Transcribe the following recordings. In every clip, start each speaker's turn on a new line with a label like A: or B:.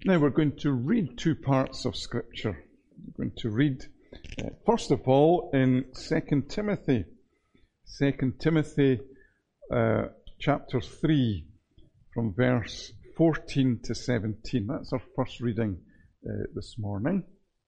A: Now we're going to read two parts of Scripture. We're going to read, first of all, in 2 Timothy. 2 Timothy chapter 3, from verse 14 to 17. That's our first reading this morning.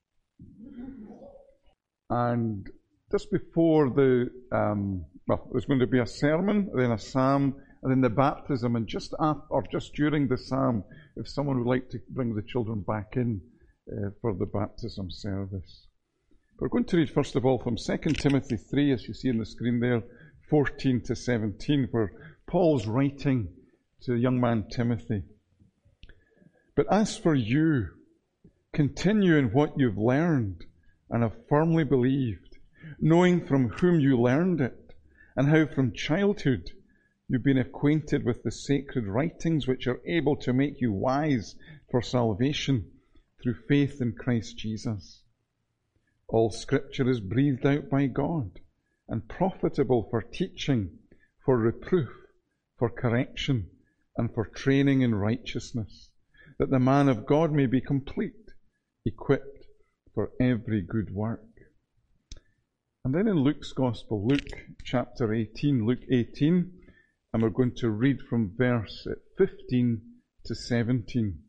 A: And just before there's going to be a sermon, then a psalm, and then the baptism, and just after, or just during the psalm, if someone would like to bring the children back in for the baptism service. We're going to read first of all from 2 Timothy 3, as you see on the screen there, 14 to 17, where Paul's writing to the young man Timothy. But as for you, continue in what you've learned and have firmly believed, knowing from whom you learned it, and how from childhood you've been acquainted with the sacred writings which are able to make you wise for salvation through faith in Christ Jesus. All Scripture is breathed out by God and profitable for teaching, for reproof, for correction, and for training in righteousness, that the man of God may be complete, equipped for every good work. And then in Luke's Gospel, Luke chapter 18, Luke 18, and we're going to read from verse 15 to 17.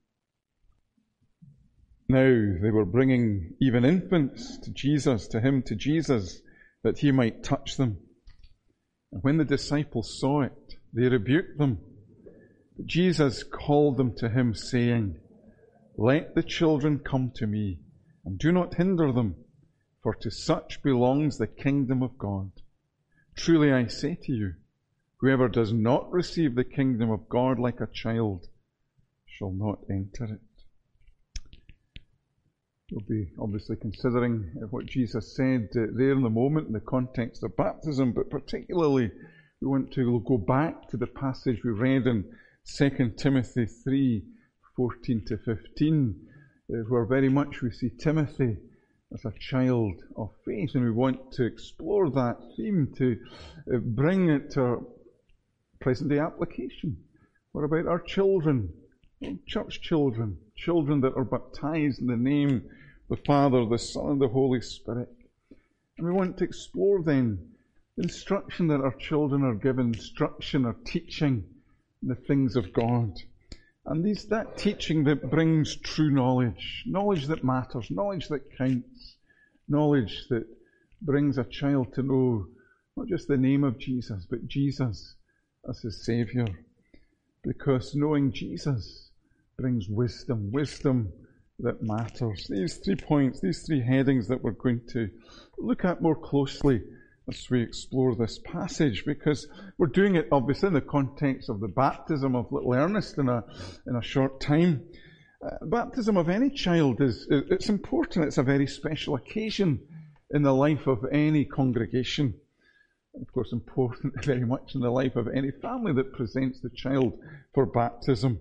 A: Now they were bringing even infants to Jesus, that he might touch them. And when the disciples saw it, they rebuked them. But Jesus called them to him, saying, Let the children come to me, and do not hinder them, for to such belongs the kingdom of God. Truly I say to you, whoever does not receive the kingdom of God like a child shall not enter it. We'll be obviously considering what Jesus said there in the moment in the context of baptism, but particularly we want to go back to the passage we read in 2 Timothy 3, 14 to 15, where very much we see Timothy as a child of faith, and we want to explore that theme to bring it to our present-day application. What about our children, church children, children that are baptized in the name of the Father, the Son, and the Holy Spirit? And we want to explore then the instruction that our children are given, instruction or teaching in the things of God. And that teaching that brings true knowledge, knowledge that matters, knowledge that counts, knowledge that brings a child to know not just the name of Jesus, but Jesus as his Saviour. Because knowing Jesus brings wisdom, wisdom that matters. These 3 points, these 3 headings that we're going to look at more closely as we explore this passage, because we're doing it obviously in the context of the baptism of little Ernest in a short time. Baptism of any child it's important. It's a very special occasion in the life of any congregation. And of course, important very much in the life of any family that presents the child for baptism.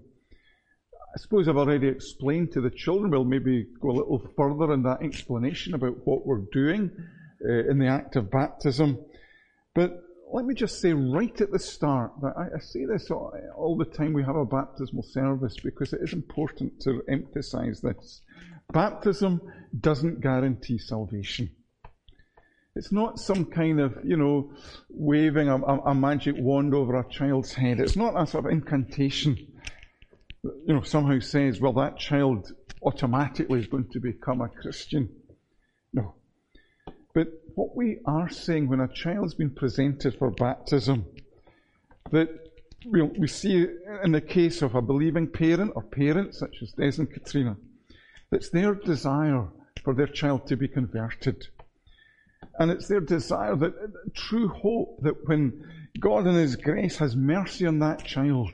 A: I suppose I've already explained to the children. We'll maybe go a little further in that explanation about what we're doing in the act of baptism. But let me just say right at the start that I say this all the time we have a baptismal service, because it is important to emphasize this. Baptism doesn't guarantee salvation. It's not some kind of, waving a magic wand over a child's head. It's not a sort of incantation that, somehow says, well, that child automatically is going to become a Christian. No. But what we are saying when a child's been presented for baptism, that we see in the case of a believing parent or parents such as Des and Katrina, that's their desire for their child to be converted. And it's their desire, that true hope, that when God in his grace has mercy on that child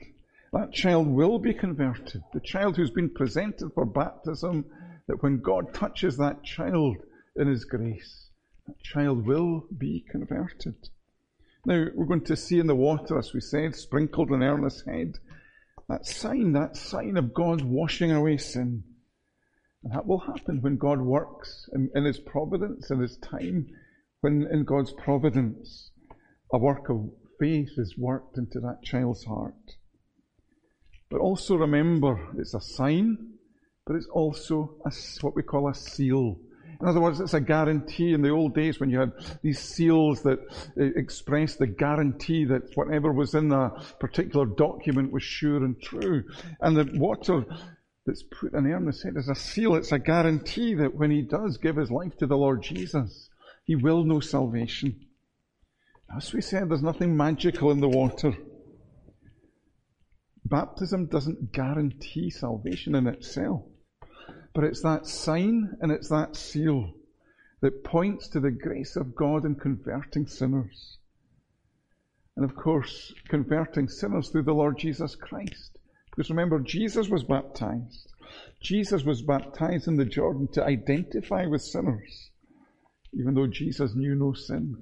A: will be converted. The child who's been presented for baptism, that when God touches that child in his grace, that child will be converted. Now, we're going to see in the water, as we said, sprinkled on Ernest's head, that sign of God washing away sin. And that will happen when God works in his providence, in his time, when in God's providence a work of faith is worked into that child's heart. But also remember, it's a sign, but it's also what we call a seal. In other words, it's a guarantee. In the old days when you had these seals that expressed the guarantee that whatever was in a particular document was sure and true. And the water that's put in Ernest's head is a seal. It's a guarantee that when he does give his life to the Lord Jesus, he will know salvation. As we said, there's nothing magical in the water. Baptism doesn't guarantee salvation in itself. But it's that sign and it's that seal that points to the grace of God in converting sinners. And of course, converting sinners through the Lord Jesus Christ. Because remember, Jesus was baptized. Jesus was baptized in the Jordan to identify with sinners, even though Jesus knew no sin.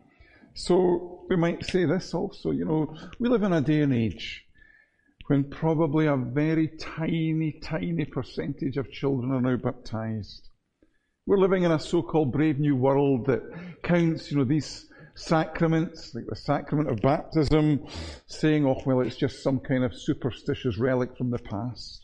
A: So we might say this also, we live in a day and age when probably a very tiny percentage of children are now baptized. We're living in a so-called brave new world that counts, these sacraments, like the sacrament of baptism, saying, it's just some kind of superstitious relic from the past.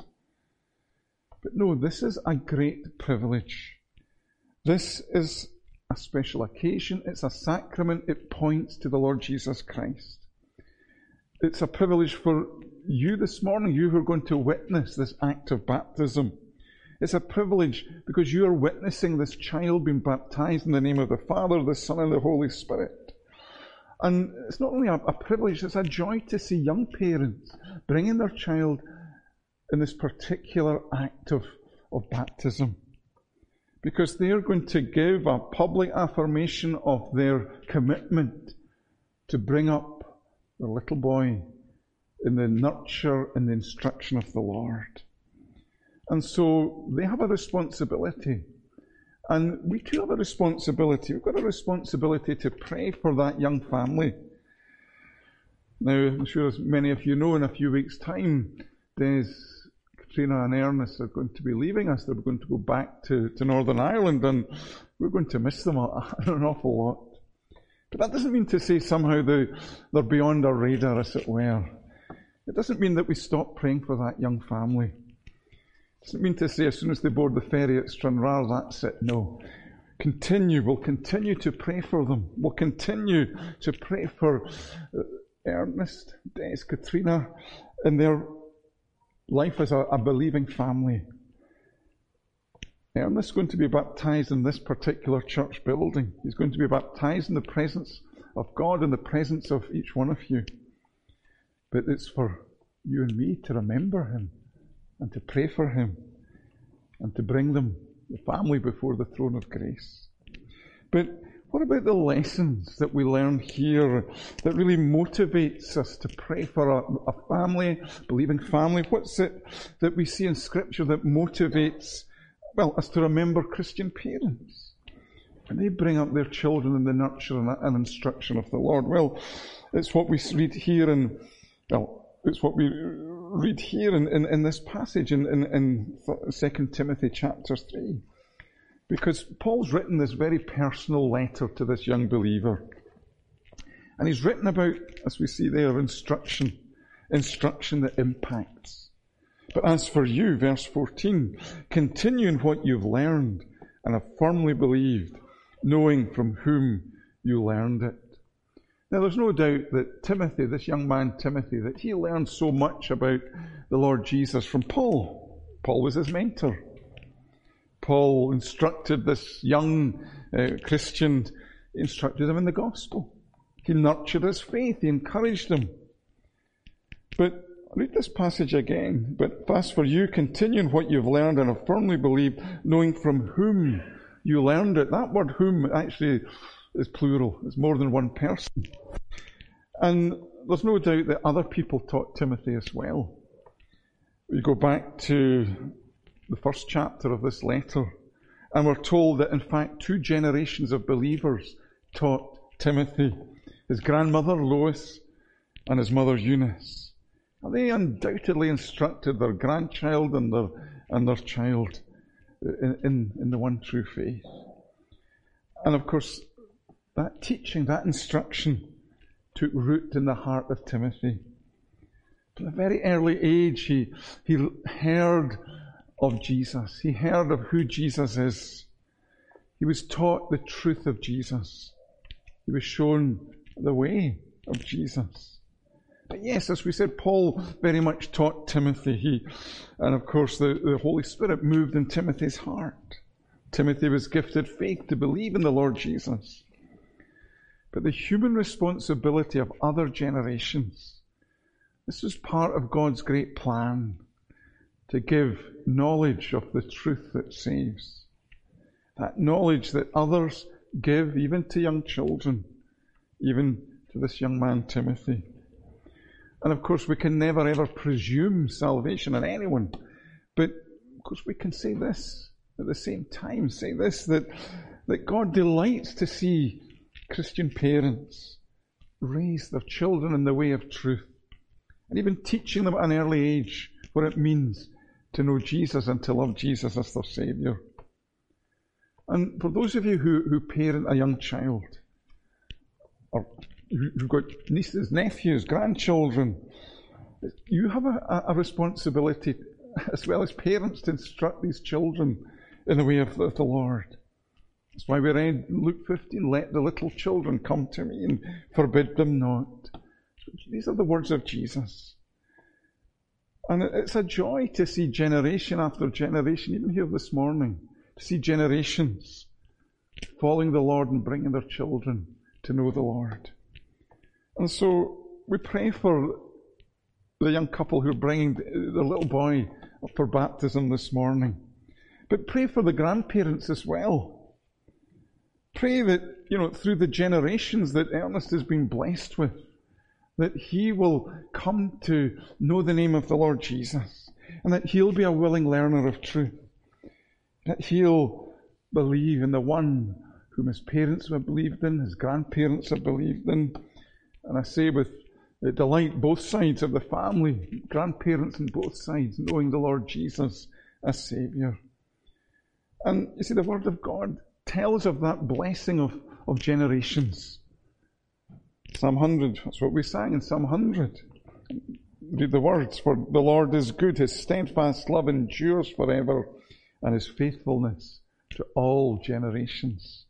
A: But no, this is a great privilege. This is a special occasion. It's a sacrament. It points to the Lord Jesus Christ. It's a privilege for you this morning, you who are going to witness this act of baptism. It's a privilege because you are witnessing this child being baptized in the name of the Father, the Son, and the Holy Spirit. And it's not only a privilege, it's a joy to see young parents bringing their child in this particular act of baptism. Because they are going to give a public affirmation of their commitment to bring up the little boy in the nurture and the instruction of the Lord. And so they have a responsibility. And we too have a responsibility. We've got a responsibility to pray for that young family. Now, I'm sure as many of you know, in a few weeks' time, Des, Katrina and Ernest are going to be leaving us. They're going to go back to Northern Ireland, and we're going to miss them an awful lot. But that doesn't mean to say somehow they're beyond our radar, as it were. It doesn't mean that we stop praying for that young family. It doesn't mean to say as soon as they board the ferry at Stranraer, that's it. No. We'll continue to pray for them. We'll continue to pray for Ernest, Des, Katrina, in their life as a believing family. Ernest's going to be baptized in this particular church building. He's going to be baptized in the presence of God, in the presence of each one of you. But it's for you and me to remember him and to pray for him and to bring them, the family, before the throne of grace. But what about the lessons that we learn here that really motivates us to pray for a family, believing family? What's it that we see in Scripture that motivates, us to remember Christian parents when they bring up their children in the nurture and instruction of the Lord? Well, it's what we read here in this passage in 2 Timothy chapter 3. Because Paul's written this very personal letter to this young believer. And he's written about, as we see there, instruction that impacts. But as for you, verse 14, continue in what you've learned and have firmly believed, knowing from whom you learned it. Now, there's no doubt that Timothy, this young man Timothy, that he learned so much about the Lord Jesus from Paul. Paul was his mentor. Paul instructed this young Christian, instructed him in the gospel. He nurtured his faith. He encouraged him. But read this passage again. But as for you, continue in what you've learned and have firmly believed, knowing from whom you learned it. That word whom actually is plural. It's more than one person. And there's no doubt that other people taught Timothy as well. We go back to the first chapter of this letter, and we're told that in fact 2 generations of believers taught Timothy. His grandmother Lois and his mother Eunice. And they undoubtedly instructed their grandchild and their child in the one true faith. And of course, that teaching, that instruction took root in the heart of Timothy. From a very early age, he heard of Jesus. He heard of who Jesus is. He was taught the truth of Jesus. He was shown the way of Jesus. But yes, as we said, Paul very much taught Timothy. And of course the Holy Spirit moved in Timothy's heart. Timothy was gifted faith to believe in the Lord Jesus. But the human responsibility of other generations, this was part of God's great plan to give knowledge of the truth that saves. That knowledge that others give even to young children, even to this young man Timothy. And of course we can never ever presume salvation on anyone. But of course we can say this at the same time, that God delights to see Christian parents raise their children in the way of truth, and even teaching them at an early age what it means to know Jesus and to love Jesus as their Saviour. And for those of you who parent a young child, or who've got nieces, nephews, grandchildren, you have a responsibility as well as parents to instruct these children in the way of the Lord. That's why we read Luke 15, let the little children come to me and forbid them not. These are the words of Jesus. And it's a joy to see generation after generation, even here this morning, to see generations following the Lord and bringing their children to know the Lord. And so we pray for the young couple who are bringing their little boy up for baptism this morning. But pray for the grandparents as well. Pray that, through the generations that Ernest has been blessed with, that he will come to know the name of the Lord Jesus, and that he'll be a willing learner of truth, that he'll believe in the one whom his parents have believed in, his grandparents have believed in. And I say with delight, both sides of the family, grandparents on both sides, knowing the Lord Jesus as Saviour. And you see, the Word of God tells of that blessing of generations. Psalm 100, that's what we sang in Psalm 100. Read the words, for the Lord is good, his steadfast love endures forever, and his faithfulness to all generations.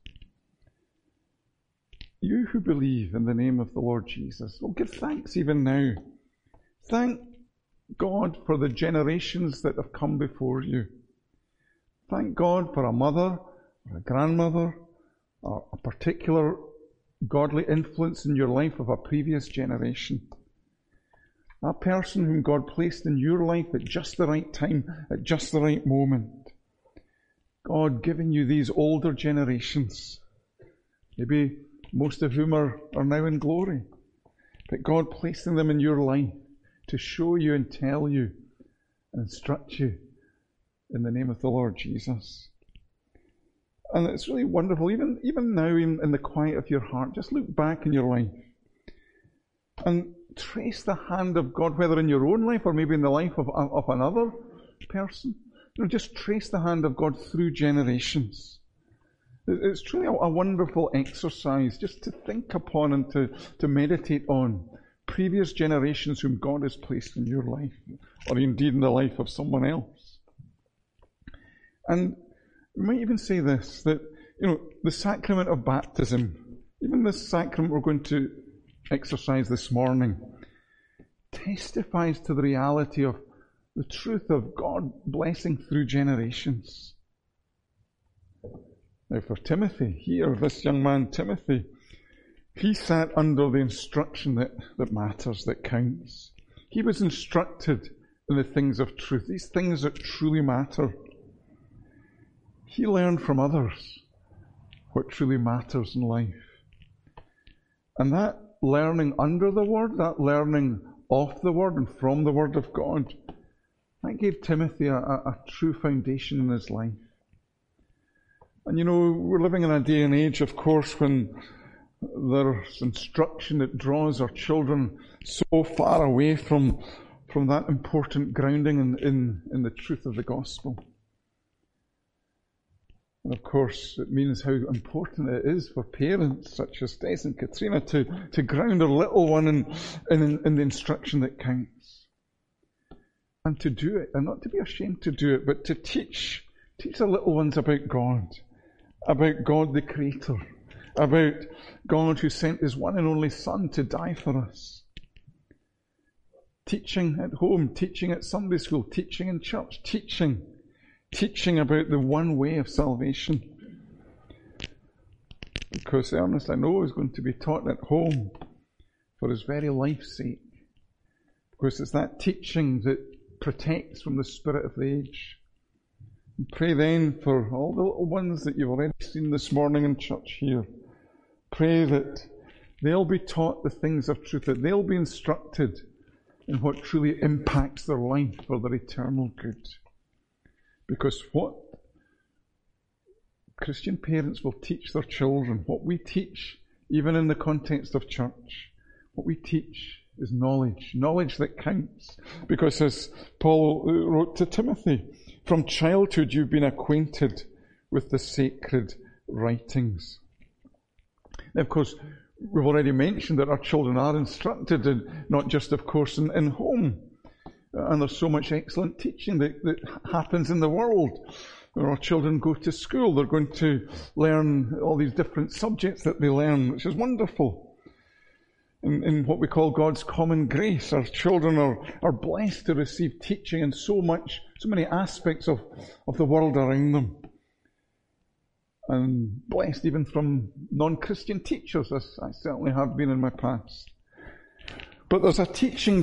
A: You who believe in the name of the Lord Jesus, well, give thanks even now. Thank God for the generations that have come before you. Thank God for a mother, or a grandmother, or a particular godly influence in your life of a previous generation. A person whom God placed in your life at just the right time, at just the right moment. God giving you these older generations, maybe most of whom are now in glory, but God placing them in your life to show you and tell you and instruct you in the name of the Lord Jesus. And it's really wonderful, even now in the quiet of your heart, just look back in your life and trace the hand of God, whether in your own life or maybe in the life of another person. Just trace the hand of God through generations. It's truly a wonderful exercise just to think upon and to meditate on previous generations whom God has placed in your life, or indeed in the life of someone else. And we might even say this, that, the sacrament of baptism, even this sacrament we're going to exercise this morning, testifies to the reality of the truth of God blessing through generations. Now for Timothy, here, this young man Timothy, he sat under the instruction that matters, that counts. He was instructed in the things of truth, these things that truly matter. He learned from others what truly matters in life. And that learning under the Word, that learning of the Word and from the Word of God, that gave Timothy a true foundation in his life. And we're living in a day and age, of course, when there's instruction that draws our children so far away from that important grounding in the truth of the gospel. And of course, it means how important it is for parents such as Des and Katrina to ground their little one in the instruction that counts. and to do it, and not to be ashamed to do it, but to teach the little ones about God the Creator, about God who sent His one and only Son to die for us. Teaching at home, teaching at Sunday school, teaching in church, teaching about the one way of salvation. Because Ernest, I know, is going to be taught at home for his very life's sake. Because it's that teaching that protects from the spirit of the age. And pray then for all the little ones that you've already seen this morning in church here. Pray that they'll be taught the things of truth, that they'll be instructed in what truly impacts their life for their eternal good. Because what Christian parents will teach their children, what we teach, even in the context of church, what we teach is knowledge that counts. Because as Paul wrote to Timothy, from childhood you've been acquainted with the sacred writings. Now, of course, we've already mentioned that our children are instructed, and not just, of course, in home. And there's so much excellent teaching that happens in the world. When our children go to school, they're going to learn all these different subjects that they learn, which is wonderful. In what we call God's common grace, our children are blessed to receive teaching in so many aspects of the world around them. And blessed even from non-Christian teachers, as I certainly have been in my past. But there's a teaching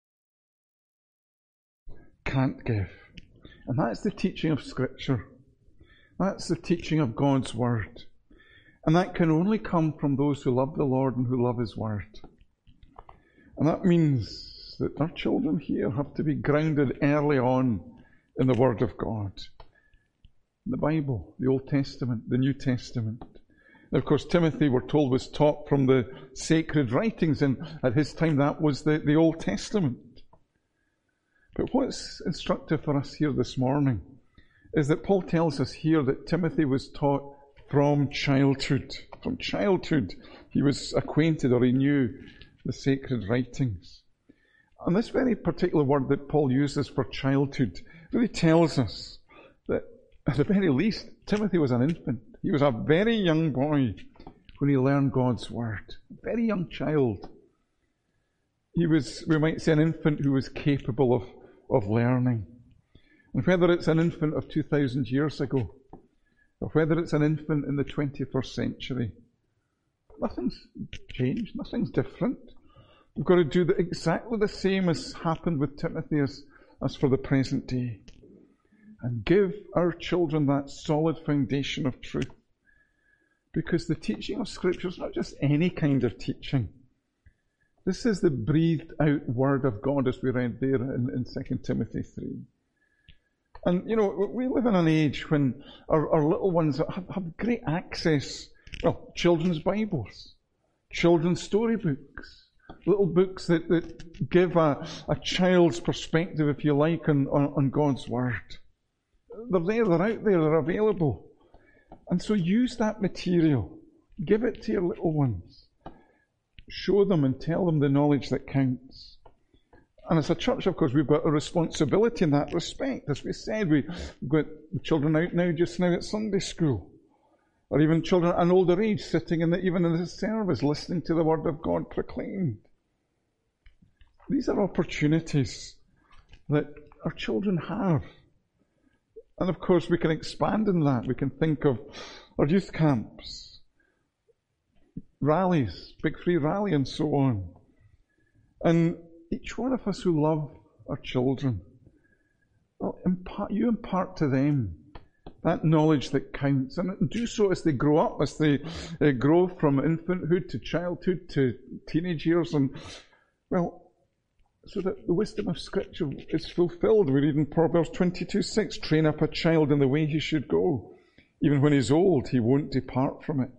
A: can't give. And that's the teaching of Scripture. That's the teaching of God's Word. And that can only come from those who love the Lord and who love His Word. And that means that our children here have to be grounded early on in the Word of God. The Bible, the Old Testament, the New Testament. And of course, Timothy, we're told, was taught from the sacred writings, and at his time that was the Old Testament. But what's instructive for us here this morning is that Paul tells us here that Timothy was taught from childhood. From childhood, he was acquainted, or he knew, the sacred writings. And this very particular word that Paul uses for childhood really tells us that, at the very least, Timothy was an infant. He was a very young boy when he learned God's Word. A very young child. He was, we might say, an infant who was capable of learning. And whether it's an infant of 2,000 years ago, or whether it's an infant in the 21st century, nothing's changed, nothing's different. We've got to do exactly the same as happened with Timothy as for the present day. And give our children that solid foundation of truth. Because the teaching of Scripture is not just any kind of teaching. This is the breathed out Word of God, as we read there in 2 Timothy 3. And, you know, we live in an age when our little ones have great access. Well, children's Bibles, children's storybooks, little books that give a child's perspective, if you like, on God's Word. They're there, they're out there, they're available. And so use that material. Give it to your little ones. Show them and tell them the knowledge that counts. And as a church, of course, we've got a responsibility in that respect. As we said, we've got the children out now, just now at Sunday school. Or even children at an older age sitting even in the service, listening to the Word of God proclaimed. These are opportunities that our children have. And of course, we can expand on that. We can think of our youth camps, rallies, Big Free Rally, and so on. And each one of us who love our children, well, you impart to them that knowledge that counts, and do so as they grow up, as they grow from infanthood to childhood to teenage years, and, well, so that the wisdom of Scripture is fulfilled. We read in Proverbs 22:6, train up a child in the way he should go. Even when he's old, he won't depart from it.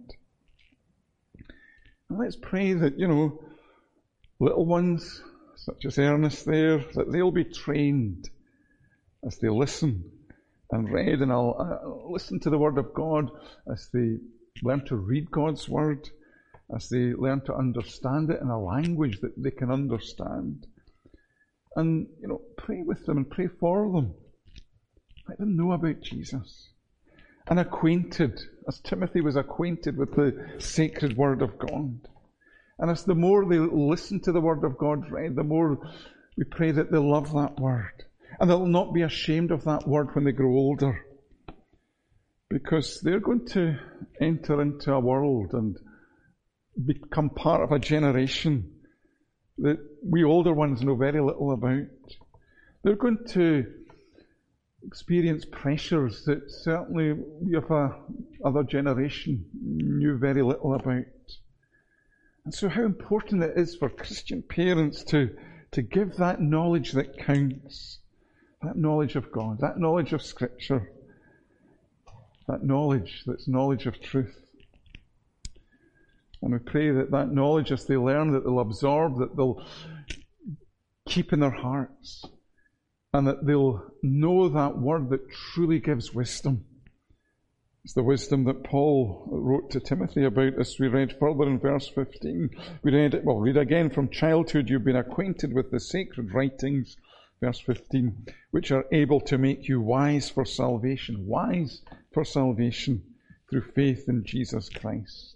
A: And let's pray that, little ones, such as Ernest there, that they'll be trained as they listen and read, and I'll listen to the Word of God as they learn to read God's Word, as they learn to understand it in a language that they can understand. And, pray with them and pray for them. Let them know about Jesus. And acquainted, as Timothy was acquainted with the sacred Word of God. And as the more they listen to the Word of God read, the more we pray that they'll love that Word. And they'll not be ashamed of that Word when they grow older. Because they're going to enter into a world and become part of a generation that we older ones know very little about. They're going to experience pressures that certainly we of a other generation knew very little about. And so how important it is for Christian parents to give that knowledge that counts, that knowledge of God, that knowledge of Scripture, that knowledge that's knowledge of truth. And we pray that knowledge, as they learn, that they'll absorb, that they'll keep in their hearts, and that they'll know that Word that truly gives wisdom. It's the wisdom that Paul wrote to Timothy about, as we read further in verse 15. Read again. From childhood you've been acquainted with the sacred writings, verse 15, which are able to make you wise for salvation through faith in Jesus Christ.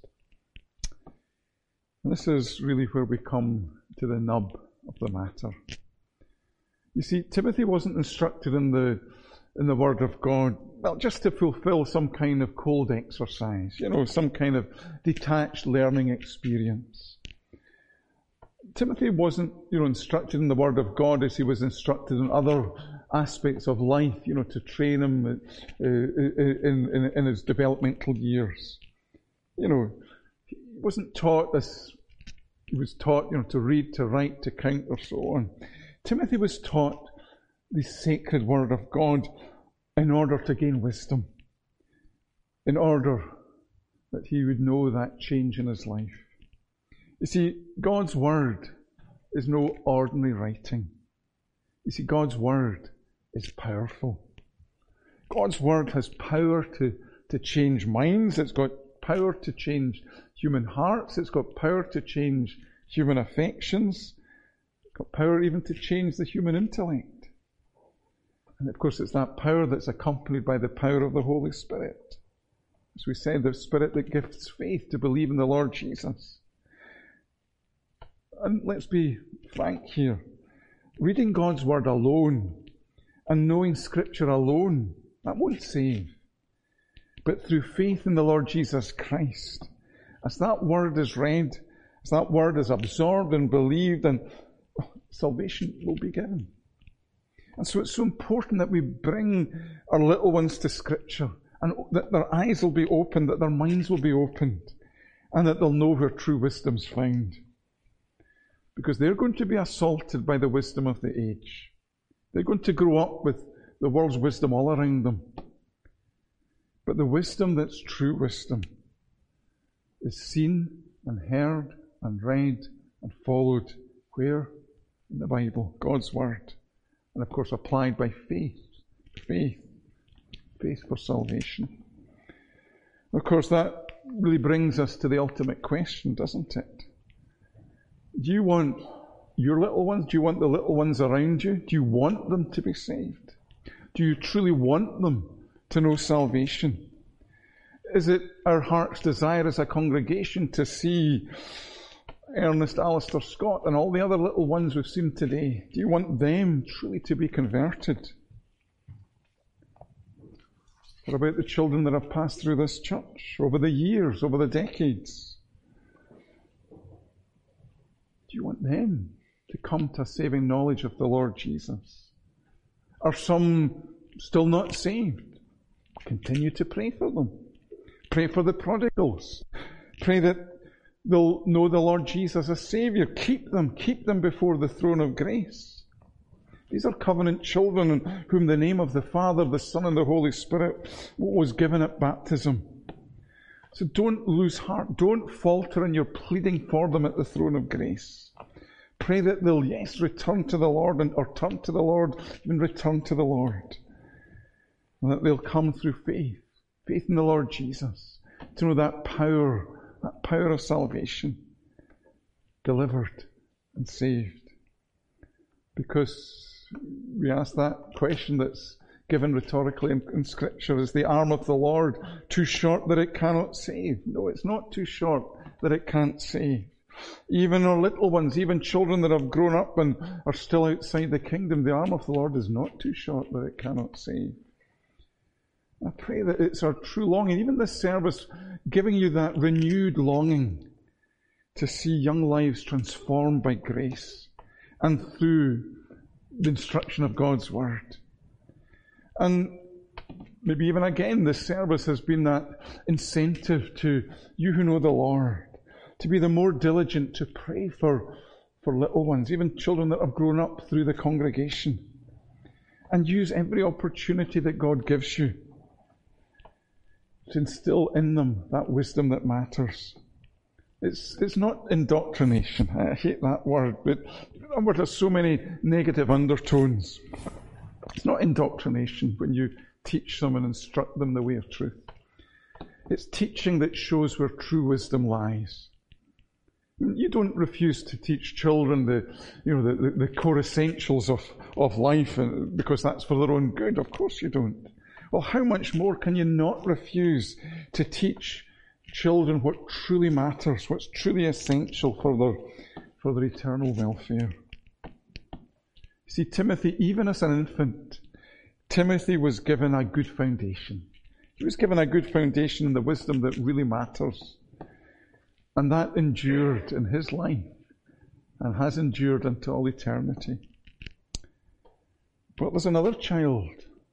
A: And this is really where we come to the nub of the matter. You see, Timothy wasn't instructed in the Word of God, just to fulfill some kind of cold exercise, some kind of detached learning experience. Timothy wasn't, instructed in the Word of God as he was instructed in other aspects of life, to train him in his developmental years. He wasn't taught this. He was taught, to read, to write, to count, or so on. Timothy was taught the sacred Word of God in order to gain wisdom, in order that he would know that change in his life. You see, God's Word is no ordinary writing. You see, God's Word is powerful. God's Word has power to change minds. It's got power to change human hearts. It's got power to change human affections. It's got power even to change the human intellect. And of course, it's that power that's accompanied by the power of the Holy Spirit. As we said, the Spirit that gives faith to believe in the Lord Jesus. And let's be frank here. Reading God's Word alone and knowing Scripture alone, that won't save. But through faith in the Lord Jesus Christ, as that Word is read, as that Word is absorbed and believed, and salvation will be given. And so it's so important that we bring our little ones to Scripture, and that their eyes will be opened, that their minds will be opened, and that they'll know where true wisdom's found. Because they're going to be assaulted by the wisdom of the age. They're going to grow up with the world's wisdom all around them. But the wisdom that's true wisdom is seen and heard and read and followed where? In the Bible, God's Word. And of course applied by faith. Faith for salvation. Of course that really brings us to the ultimate question, doesn't it? Do you want your little ones? Do you want the little ones around you? Do you want them to be saved? Do you truly want them to know salvation? Is it our heart's desire as a congregation to see Ernest Alistair Scott and all the other little ones we've seen today? Do you want them truly to be converted? What about the children that have passed through this church over the years, over the decades? Do you want them to come to a saving knowledge of the Lord Jesus? Are some still not saved? Continue to pray for them. Pray for the prodigals. Pray that they'll know the Lord Jesus as Saviour. Keep them before the throne of grace. These are covenant children in whom the name of the Father, the Son, and the Holy Spirit was given at baptism. So don't lose heart. Don't falter in your pleading for them at the throne of grace. Pray that they'll, return to the Lord, or turn to the Lord, and return to the Lord. And that they'll come through faith in the Lord Jesus, to know that power of salvation, delivered and saved. Because we ask that question that's given rhetorically in Scripture, is the arm of the Lord too short that it cannot save? No, it's not too short that it can't save. Even our little ones, even children that have grown up and are still outside the kingdom, the arm of the Lord is not too short that it cannot save. I pray that it's our true longing, even this service, giving you that renewed longing to see young lives transformed by grace and through the instruction of God's Word. And maybe even again, this service has been that incentive to you who know the Lord, to be the more diligent to pray for little ones, even children that have grown up through the congregation, and use every opportunity that God gives you to instill in them that wisdom that matters. It's not indoctrination. I hate that word, but that word has so many negative undertones. It's not indoctrination when you teach them and instruct them the way of truth. It's teaching that shows where true wisdom lies. You don't refuse to teach children the core essentials of life because that's for their own good. Of course you don't. Well, how much more can you not refuse to teach children what truly matters, what's truly essential for their eternal welfare? See, Timothy, even as an infant, Timothy was given a good foundation. He was given a good foundation in the wisdom that really matters. And that endured in his life and has endured unto all eternity. But there's another child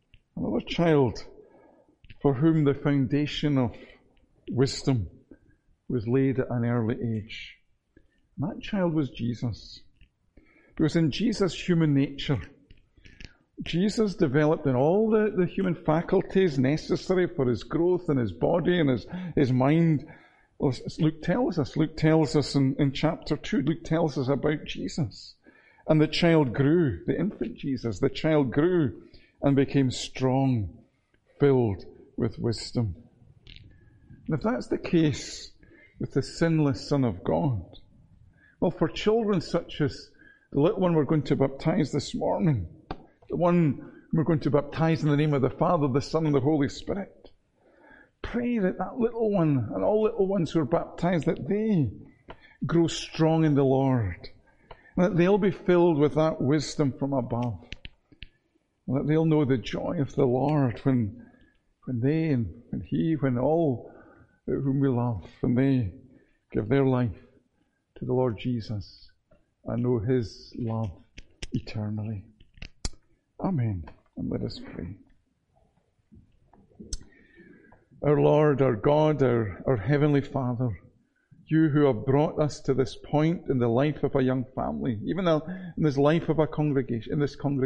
A: for whom the foundation of wisdom was laid at an early age. And that child was Jesus. Because in Jesus' human nature, Jesus developed in all the human faculties necessary for his growth in his body and his mind. Well, Luke tells us in chapter 2, Luke tells us about Jesus. And the child grew, the infant Jesus, the child grew and became strong, filled with wisdom. And if that's the case with the sinless Son of God, well, for children such as the little one we're going to baptize this morning, the one we're going to baptize in the name of the Father, the Son, and the Holy Spirit, pray that that little one and all little ones who are baptized, that they grow strong in the Lord, and that they'll be filled with that wisdom from above, and that they'll know the joy of the Lord when they and when He, when all whom we love, when they give their life to the Lord Jesus and know His love eternally. Amen. And let us pray. Our Lord, our God, our Heavenly Father, you who have brought us to this point in the life of a young family, even in this life of a congregation,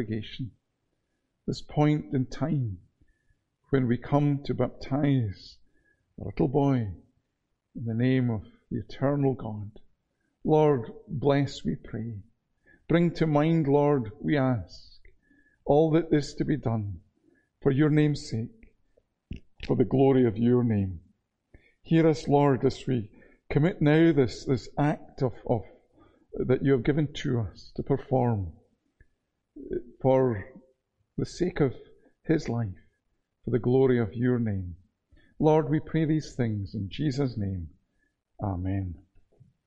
A: this point in time when we come to baptize a little boy in the name of the eternal God. Lord, bless, we pray. Bring to mind, Lord, we ask, all that is to be done for your name's sake, for the glory of your name. Hear us, Lord, as we commit now this act of that you have given to us to perform for the sake of his life, for the glory of your name. Lord, we pray these things in Jesus' name. Amen.